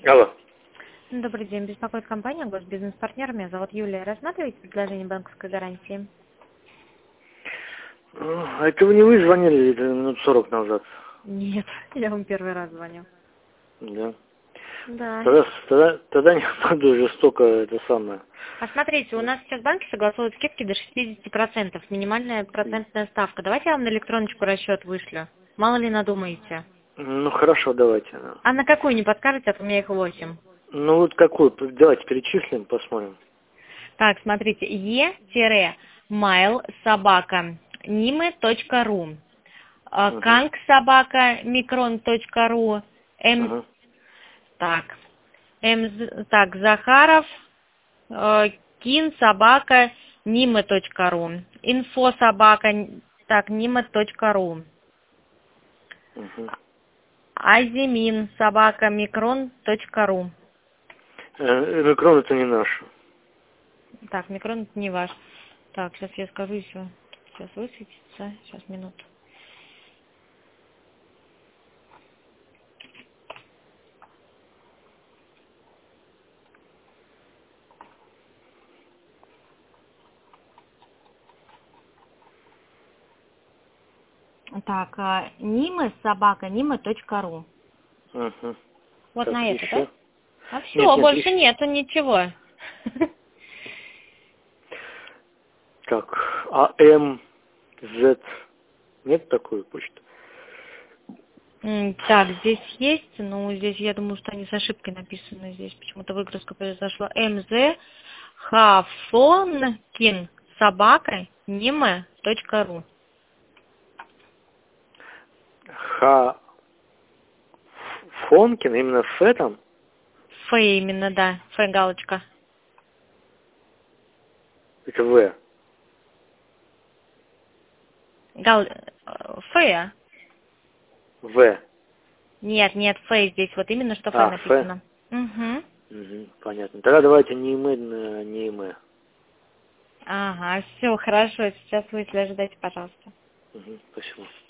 Алло. Добрый день, беспокоит компания «Госбизнес-партнер». Меня зовут Юлия. Рассматриваете предложение банковской гарантии? А это вы не вы звонили минут 40 назад? Нет, я вам первый раз звоню. Да. Да. Тогда не буду жестоко это самое. А смотрите, у нас сейчас банки согласуют скидки до 60%, минимальная процентная ставка. Давайте я вам на электроночку расчет вышлю. Мало ли надумаете. Ну хорошо, давайте. Да. А на какую не подскажете, а то у меня их 8. Ну вот какую? Давайте перечислим, посмотрим. Так, смотрите, e-mail@nime.ru, Угу. kank@micron.ru, Угу. так, Захаров, kин@nime.ru, info@nime.ru, Угу. azmin@micron.ru. Микрон это не наш. Так, микрон это не ваш. Так, сейчас я скажу еще. Сейчас высветится. Сейчас, минуту. Так, nime@nime.ru. Угу. Вот Так, на это, да? еще. А все, Нет, больше еще. нету ничего. Так, АМЗ. Нет такой почты? Так, здесь есть, но здесь, я думаю, что они с ошибкой написаны. Здесь почему-то выгрузка произошла. МЗ Хафонкин @nime.ru. Фонкин, именно Ф там? Ф именно, да. Ф галочка. Это В. Ф. В. Нет, Ф здесь. Вот именно что Ф А, Ф. написано. Угу. Угу, понятно. Тогда давайте не мы, не мы. Ага, все, хорошо. Сейчас вы ожидайте, пожалуйста. Угу, спасибо.